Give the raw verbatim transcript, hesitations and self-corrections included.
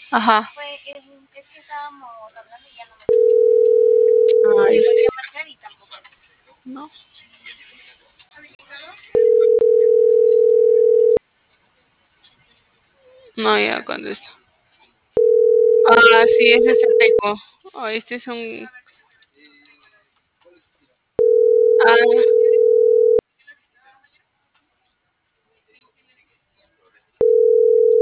Ajá. Ay, no. No, ya cuando está. Ah, sí, ese se pegó. Oh, este es un